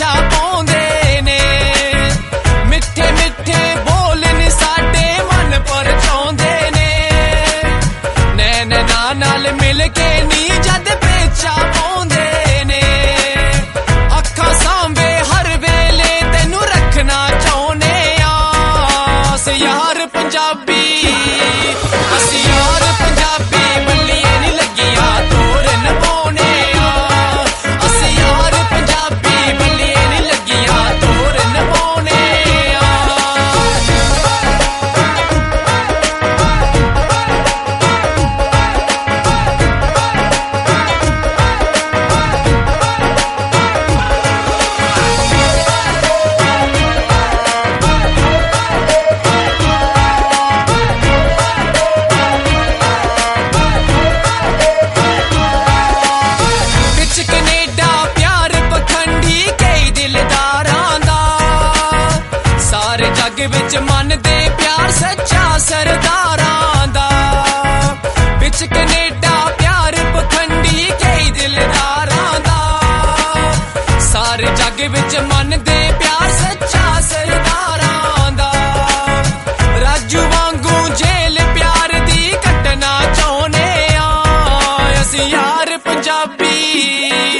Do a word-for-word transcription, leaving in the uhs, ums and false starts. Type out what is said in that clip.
पेचा पाउंदे ने मिठे मिठे बोल ने साडे मन परचाउंदे ने नैना नाल मिल के नी जद पेचा पाउंदे ने अखां सांभे हर वेले तैनू रखना चाहुंदे आ अस यार पंजाबी अस यार पंजाबी बल्लियां नी लगियां तोर नभाउने आ अस यार पंजाबी बल्लियां नी लगियां तोर नभाउने आ जग विच मन दे प्यार सच्चा सरदारां दा विच कनेडा प्यार पखंडी कई दिलदारां दा सारे जग विच मन दे प्यार सच्चा सरदारां दा राजू वांगू जेल प्यार दी कटना चाहुंदे आ अस यार पंजाबी